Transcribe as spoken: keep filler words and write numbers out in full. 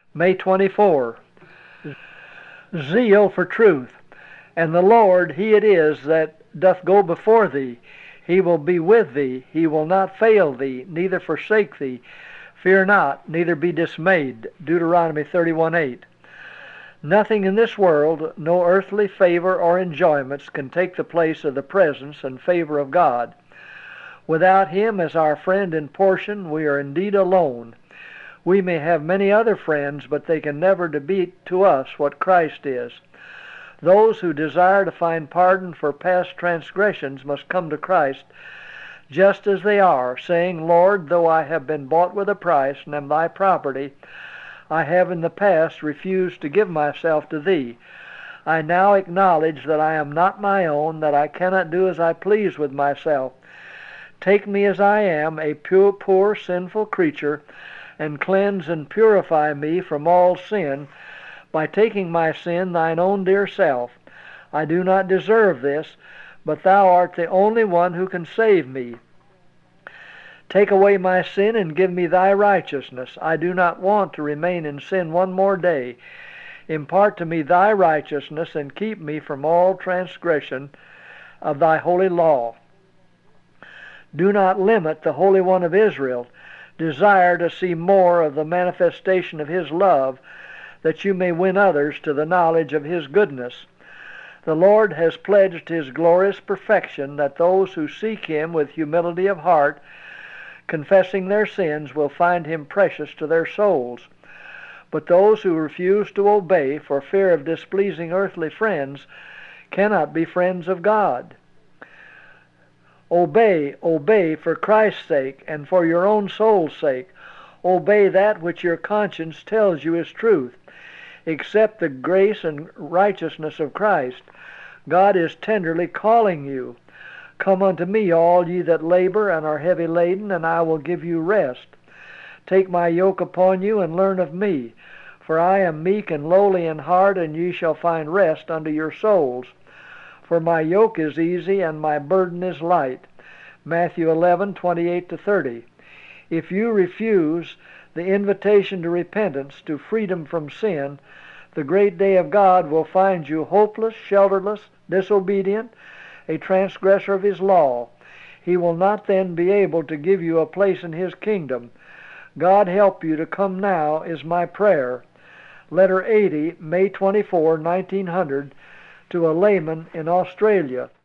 May twenty-fourth. Zeal for truth. And the Lord, he it is that doth go before thee. He will be with thee. He will not fail thee, neither forsake thee. Fear not, neither be dismayed. Deuteronomy thirty-one eight. Nothing in this world, no earthly favor or enjoyments, can take the place of the presence and favor of God. Without him as our friend and portion, we are indeed alone. We may have many other friends, but they can never be to us what Christ is. Those who desire to find pardon for past transgressions must come to Christ just as they are, saying, Lord, though I have been bought with a price and am thy property, I have in the past refused to give myself to thee. I now acknowledge that I am not my own, that I cannot do as I please with myself. Take me as I am, a pure, poor, sinful creature, and cleanse and purify me from all sin by taking my sin, thine own dear self. I do not deserve this, but thou art the only one who can save me. Take away my sin and give me thy righteousness. I do not want to remain in sin one more day. Impart to me thy righteousness and keep me from all transgression of thy holy law. Do not limit the Holy One of Israel. Desire to see more of the manifestation of his love, that you may win others to the knowledge of his goodness. The Lord has pledged his glorious perfection, that those who seek him with humility of heart, confessing their sins, will find him precious to their souls. But those who refuse to obey for fear of displeasing earthly friends cannot be friends of God. Obey, obey for Christ's sake and for your own soul's sake. Obey that which your conscience tells you is truth. Accept the grace and righteousness of Christ. God is tenderly calling you. Come unto me, all ye that labor and are heavy laden, and I will give you rest. Take my yoke upon you and learn of me, for I am meek and lowly in heart, and ye shall find rest unto your souls. For my yoke is easy and my burden is light. Matthew eleven twenty-eight to thirty. If you refuse the invitation to repentance, to freedom from sin, the great day of God will find you hopeless, shelterless, disobedient, a transgressor of his law. He will not then be able to give you a place in his kingdom. God help you to come now is my prayer. Letter eighty, May twenty-fourth, nineteen hundred, to a layman in Australia.